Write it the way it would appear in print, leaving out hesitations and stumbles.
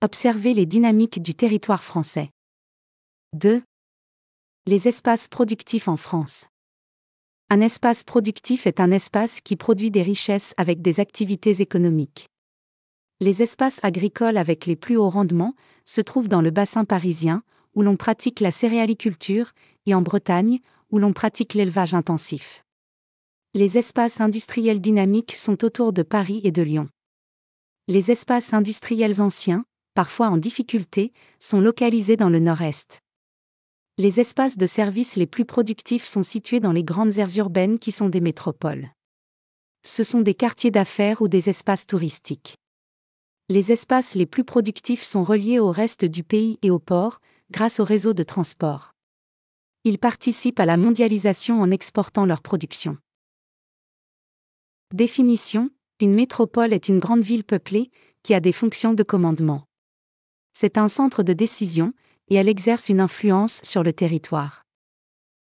Observez les dynamiques du territoire français. 2. Les espaces productifs en France. Un espace productif est un espace qui produit des richesses avec des activités économiques. Les espaces agricoles avec les plus hauts rendements se trouvent dans le bassin parisien, où l'on pratique la céréaliculture, et en Bretagne, où l'on pratique l'élevage intensif. Les espaces industriels dynamiques sont autour de Paris et de Lyon. Les espaces industriels anciens, parfois en difficulté, sont localisés dans le nord-est. Les espaces de services les plus productifs sont situés dans les grandes aires urbaines qui sont des métropoles. Ce sont des quartiers d'affaires ou des espaces touristiques. Les espaces les plus productifs sont reliés au reste du pays et aux ports, grâce au réseau de transport. Ils participent à la mondialisation en exportant leur production. Définition: une métropole est une grande ville peuplée, qui a des fonctions de commandement. C'est un centre de décision, et elle exerce une influence sur le territoire.